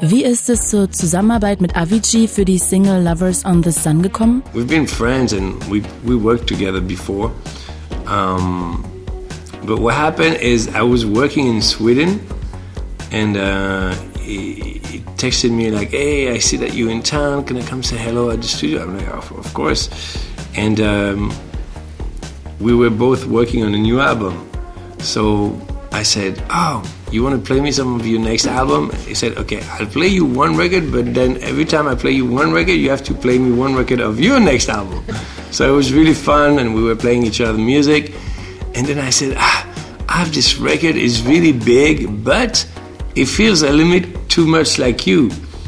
Wie ist es zur Zusammenarbeit mit Avicii für die Single Lovers on the Sun gekommen? We've been friends and we worked together before. But what happened is I was working in Sweden and he texted me like, hey, I see that you're in town. Can I come say hello at the studio? I'm like, of course. And we were both working on a new album. So I said, oh, you want to play me some of your next album? He said, okay, I'll play you one record, but then every time I play you one record, you have to play me one record of your next album. So it was really fun, and we were playing each other music. And then I said, I have this record, it's really big, but it feels a little bit too much like you.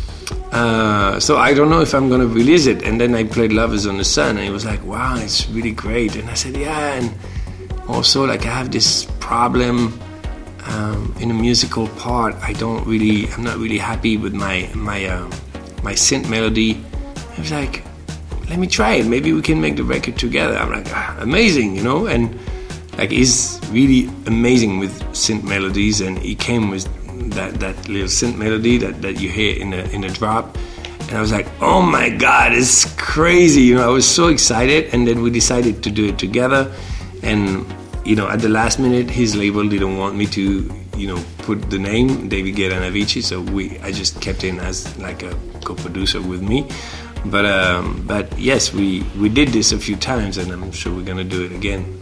So I don't know if I'm going to release it. And then I played Lovers on the Sun, and he was like, wow, it's really great. And I said, yeah, and also like I have this problem in a musical part. I'm not really happy with my synth melody. I was like, let me try it. Maybe we can make the record together. I'm like, amazing, you know? And like he's really amazing with synth melodies, and he came with that little synth melody that you hear in a drop. And I was like, oh my God, it's crazy. You know, I was so excited. And then we decided to do it together. And, you know, at the last minute, his label didn't want me to, you know, put the name David Guetta and Avicii. So I just kept him as like a co-producer with me. But yes, we did this a few times, and I'm sure we're gonna do it again.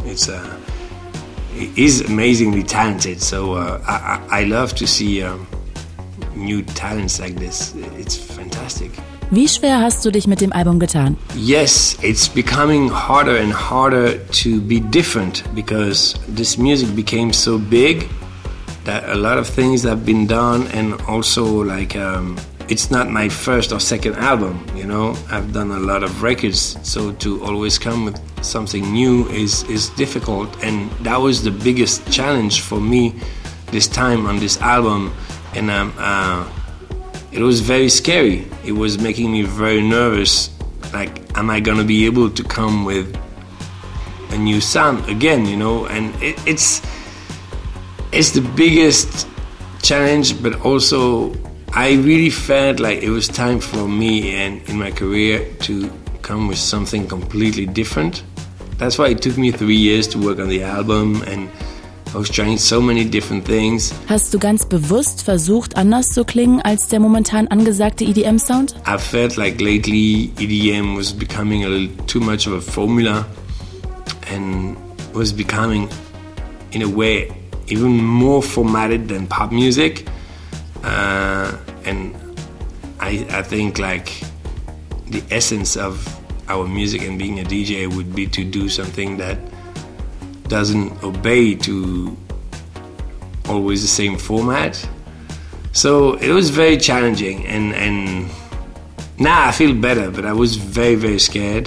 He's amazingly talented, so I love to see new talents like this. It's fantastic. Wie schwer hast du dich mit dem Album getan? Yes, it's becoming harder and harder to be different because this music became so big that a lot of things have been done, and also like it's not my first or second album, you know. I've done a lot of records, so to always come with something new is difficult, and that was the biggest challenge for me this time on this album. And it was very scary. It was making me very nervous. Like, am I gonna be able to come with a new sound again, you know? And it's the biggest challenge, but also I really felt like it was time for me and in my career to come with something completely different. That's why it took me 3 years to work on the album, and I was trying so many different things. Hast du ganz bewusst versucht, anders zu klingen als der momentan angesagte EDM-Sound? I felt like lately EDM was becoming a little too much of a formula and was becoming, in a way, even more formatted than pop music. And I think like the essence of our music and being a DJ would be to do something that doesn't obey to always the same format. So it was very challenging, and now I feel better, but I was very, very scared.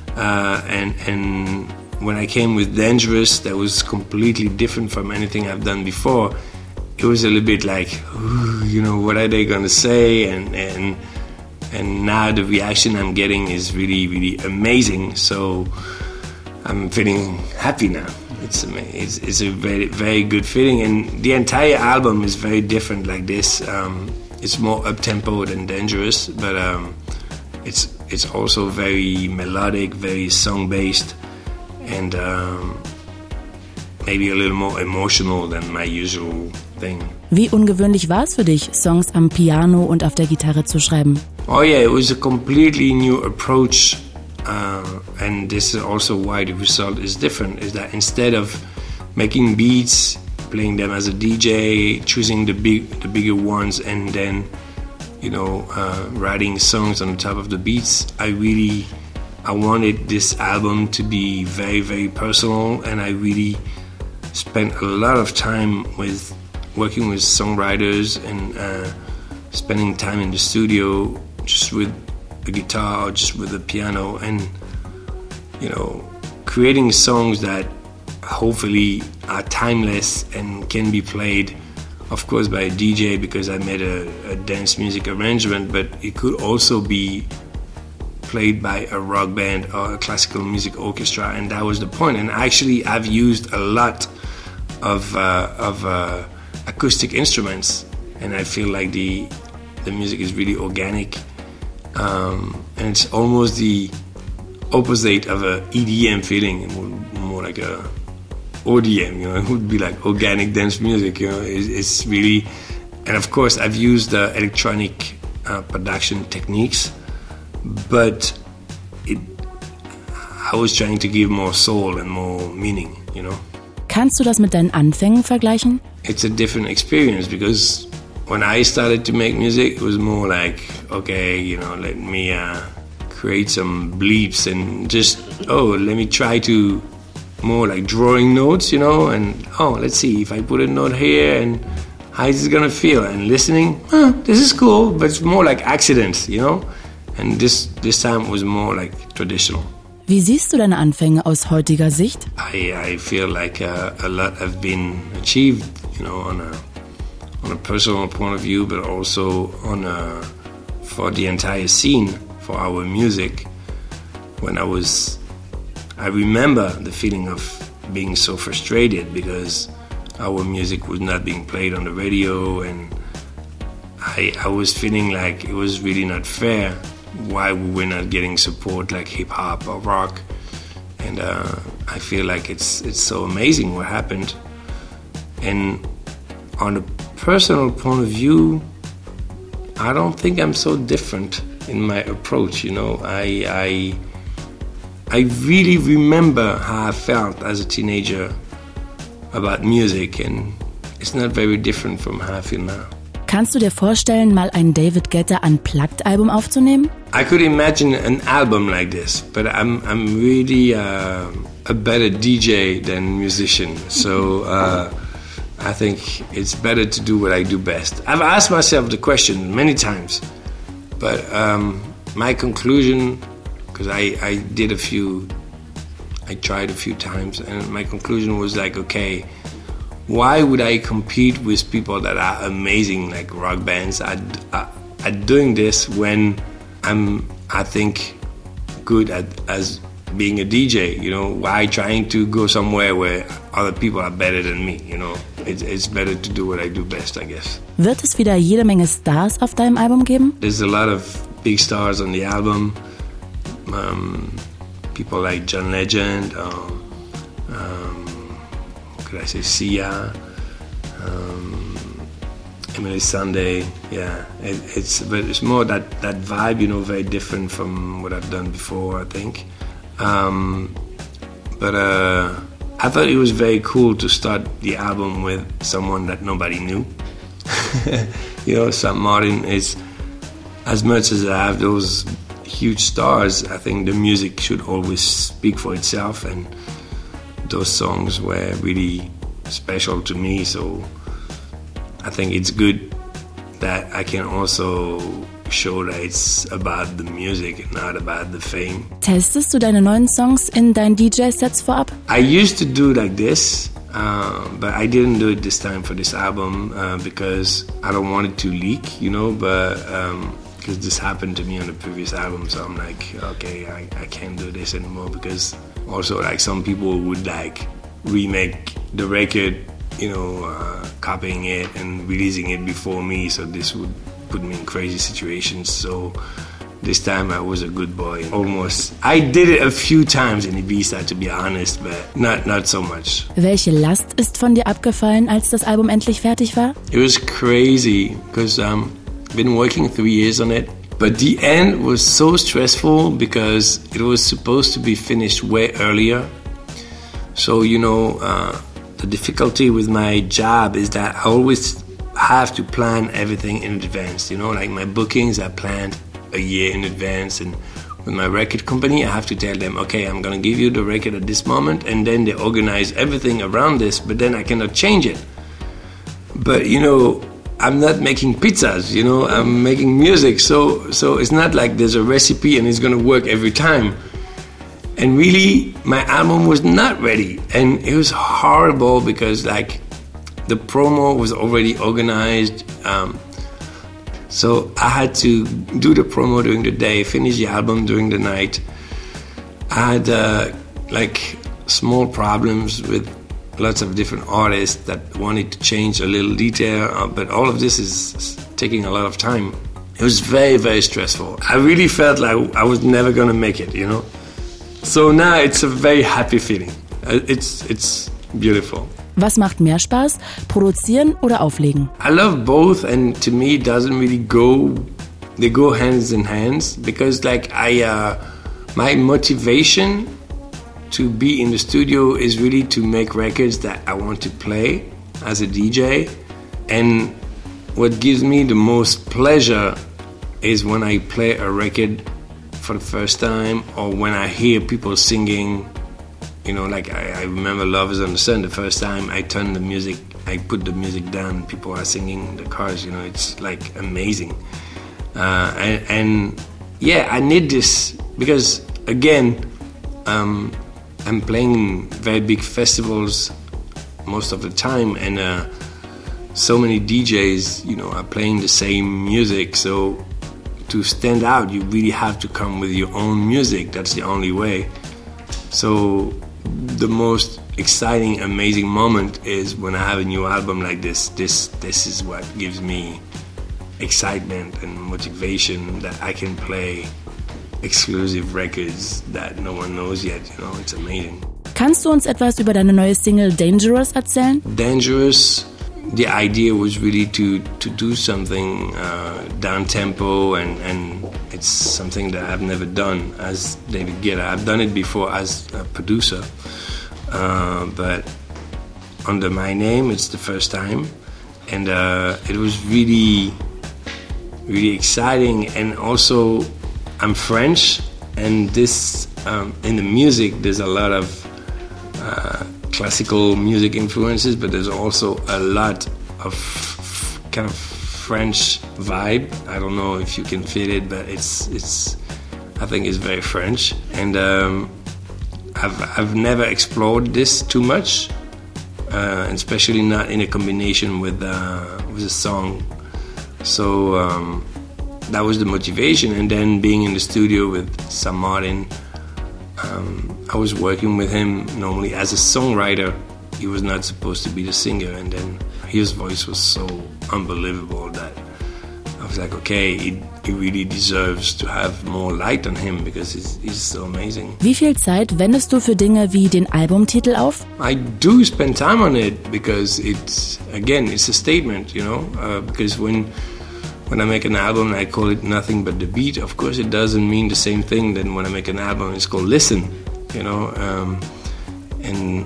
And when I came with Dangerous, that was completely different from anything I've done before. It was a little bit like, you know, what are they gonna say? And now the reaction I'm getting is really, really amazing. So I'm feeling happy now. It's a very, very good feeling, and the entire album is very different like this. It's more up-tempo than Dangerous, but it's also very melodic, very song-based, and maybe a little more emotional than my usual thing. Wie ungewöhnlich war es für dich, Songs am Piano und auf der Gitarre zu schreiben? Oh yeah, it was a completely new approach. And this is also why the result is different, is that instead of making beats, playing them as a DJ, choosing the bigger ones, and then, you know, writing songs on the top of the beats, I wanted this album to be very, very personal, and I really spent a lot of time with working with songwriters and spending time in the studio just with a guitar or just with a piano, and, you know, creating songs that hopefully are timeless and can be played, of course, by a DJ, because I made a dance music arrangement, but it could also be played by a rock band or a classical music orchestra, and that was the point. And actually, I've used a lot of acoustic instruments, and I feel like the the music is really organic, and it's almost the opposite of a EDM feeling, more like a ODM. You know, it would be like organic dance music. You know, it's really, and of course I've used electronic production techniques, but I was trying to give more soul and more meaning, you know. Kannst du das mit deinen Anfängen vergleichen? It's a different experience because when I started to make music, it was more like, okay, you know, let me create some bleeps and just, let me try to more like drawing notes, you know, and let's see if I put a note here and how is it gonna feel? And listening, this is cool, but it's more like accidents, you know. And this time was more like traditional. Wie siehst du deine Anfänge aus heutiger Sicht? I feel like a lot have been achieved, you know, on a personal point of view, but also for the entire scene, for our music. When I remember the feeling of being so frustrated because our music was not being played on the radio, and I was feeling like it was really not fair. Why we were not getting support like hip hop or rock, and I feel like it's so amazing what happened. And on a personal point of view, I don't think I'm so different in my approach. You know, I really remember how I felt as a teenager about music, and it's not very different from how I feel now. Kannst du dir vorstellen, mal ein David Guetta Unplugged-Album aufzunehmen? I could imagine an album like this, but I'm really a better DJ than musician. So I think it's better to do what I do best. I've asked myself the question many times, but my conclusion, because I tried a few times, and my conclusion was like, okay, why would I compete with people that are amazing, like rock bands, at doing this when I think, good as being a DJ? You know, why trying to go somewhere where other people are better than me? You know, it's better to do what I do best, I guess. Wird es wieder jede Menge Stars auf deinem Album geben? There's a lot of big stars on the album. People like John Legend. Could I say Sia, Emily Sandé? Yeah, but it's more that vibe, you know, very different from what I've done before, I think. But I thought it was very cool to start the album with someone that nobody knew. You know, Sam Martin is, as much as I have those huge stars, I think the music should always speak for itself, and those songs were really special to me, so I think it's good that I can also show that it's about the music and not about the fame. Testest du deine neuen Songs in deinen DJ-Sets vorab? I used to do like this, but I didn't do it this time for this album because I don't want it to leak, you know, but because this happened to me on the previous album, so I'm like, okay, I can't do this anymore, because also like some people would like remake the record, you know, copying it and releasing it before me, so this would put me in crazy situations. So this time I was a good boy. Almost. I did it a few times in Ibiza, to be honest, but not so much. Welche Last ist von dir abgefallen, als das Album endlich fertig war? It was crazy, because I've been working 3 years on it. But the end was so stressful because it was supposed to be finished way earlier. So, you know, the difficulty with my job is that I always have to plan everything in advance. You know, like my bookings are planned a year in advance, and with my record company I have to tell them, okay, I'm gonna give you the record at this moment, and then they organize everything around this, but then I cannot change it. But, you know, I'm not making pizzas, you know, I'm making music, so it's not like there's a recipe and it's gonna work every time. And really, my album was not ready, and it was horrible because like the promo was already organized, so I had to do the promo during the day, finish the album during the night. I had like small problems with lots of different artists that wanted to change a little detail, but all of this is taking a lot of time. It was very, very stressful. I really felt like I was never going to make it, you know. So now it's a very happy feeling. It's beautiful. Was macht mehr Spaß, produzieren oder auflegen? I love both, and to me it doesn't really go. They go hands in hands because, like, my motivation to be in the studio is really to make records that I want to play as a DJ, and what gives me the most pleasure is when I play a record for the first time, or when I hear people singing. You know, like I remember Love Is on the Sun, the first time I turned the music, I put the music down, people are singing in the cars, you know, it's like amazing. And yeah, I need this because, again, I'm playing in very big festivals most of the time, and so many DJs, you know, are playing the same music. So to stand out, you really have to come with your own music. That's the only way. So the most exciting, amazing moment is when I have a new album like this. This is what gives me excitement and motivation, that I can play exclusive records that no one knows yet. You know, it's amazing. Kannst du uns etwas über deine neue Single Dangerous erzählen? Dangerous, the idea was really to do something down-tempo, and it's something that I've never done as David Guetta. I've done it before as a producer, but under my name, it's the first time. And it was really, really exciting. And also, I'm French, and this, in the music, there's a lot of classical music influences, but there's also a lot of kind of French vibe. I don't know if you can feel it, but it's I think it's very French, and I've never explored this too much, especially not in a combination with a song. So that was the motivation, and then being in the studio with Sam Martin. I was working with him normally as a songwriter. He was not supposed to be the singer, and then his voice was so unbelievable that I was like, okay, he really deserves to have more light on him because he's so amazing. Wie viel Zeit wendest du für Dinge wie den Albumtitel auf? I do spend time on it because it's a statement, you know, because when I make an album, I call it Nothing But The Beat. Of course, it doesn't mean the same thing than when I make an album, it's called Listen, you know. And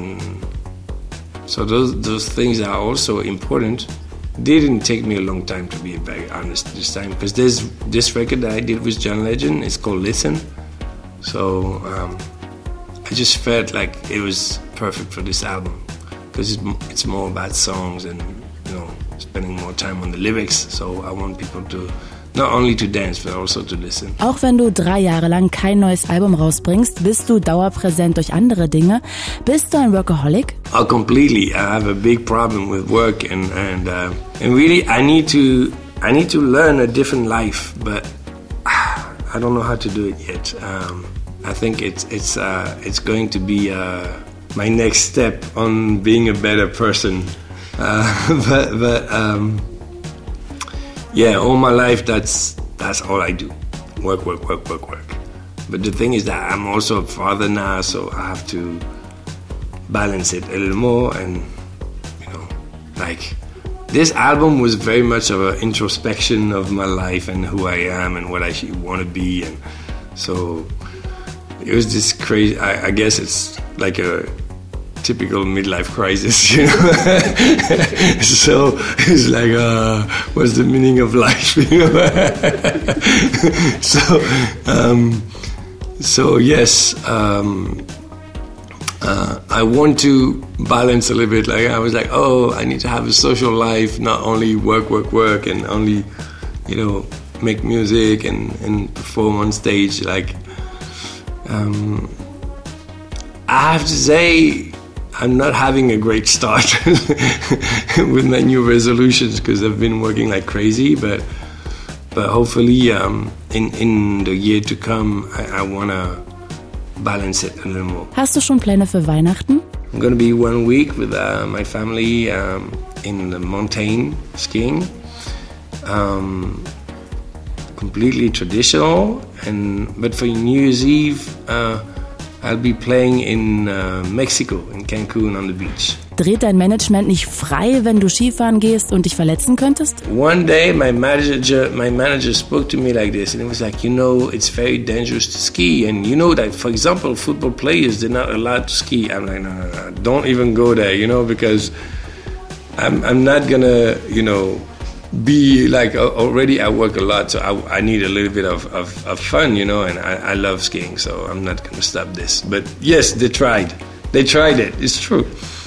so those things are also important. It didn't take me a long time, to be very honest, this time, because there's this record that I did with John Legend. It's called Listen. So I just felt like it was perfect for this album because it's more about songs and, you know, spending more time on the lyrics, so I want people to not only to dance, but also to listen. Auch wenn du 3 Jahre lang kein neues Album rausbringst, bist du dauerpräsent durch andere Dinge. Bist du ein Workaholic? Oh, completely. I have a big problem with work, and really I need to learn a different life, but I don't know how to do it yet. I think it's going to be my next step on being a better person. Yeah, all my life that's all I do. Work. But the thing is that I'm also a father now, so I have to balance it a little more. And, you know, like, this album was very much of an introspection of my life and who I am and what I want to be. And so it was this crazy, I guess it's like a typical midlife crisis, you know. So it's like, what's the meaning of life, you know? So yes, I want to balance a little bit. Like, I was like, oh, I need to have a social life, not only work, and only, you know, make music and perform on stage. Like, I have to say, I'm not having a great start with my new resolutions because I've been working like crazy, but hopefully in the year to come I want to balance it a little more. Hast du schon Pläne für Weihnachten? I'm going to be 1 week with my family in the mountain skiing. completely traditional. But for New Year's Eve, I'll be playing in Mexico, in Cancun on the beach. Dreht dein Management nicht frei, wenn du Skifahren gehst und dich verletzen könntest? One day my manager spoke to me like this, and it was like, it's very dangerous to ski, and that, for example, football players, they're not allowed to ski. I'm like, no, don't even go there, because I'm not gonna, be like, already I work a lot, so I need a little bit of fun, and I love skiing, so I'm not gonna stop this. But yes, they tried it, it's true.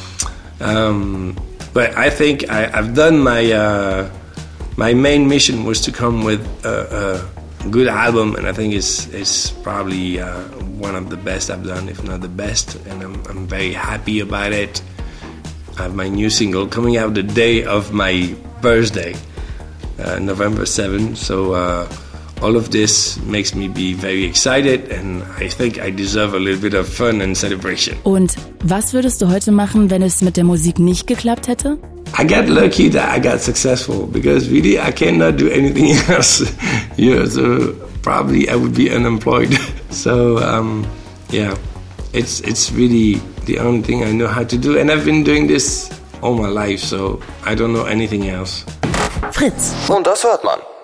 But I think I've done my main mission was to come with a good album, and I think it's probably one of the best I've done, if not the best, and I'm very happy about it. I have my new single coming out the day of my birthday, November 7th, so all of this makes me be very excited, and I think I deserve a little bit of fun and celebration. Und was würdest du heute machen, wenn es mit der Musik nicht geklappt hätte? I got lucky that I got successful, because really I cannot do anything else. So probably I would be unemployed. So it's really the only thing I know how to do, and I've been doing this all my life, so I don't know anything else. Fritz. Und das hört man.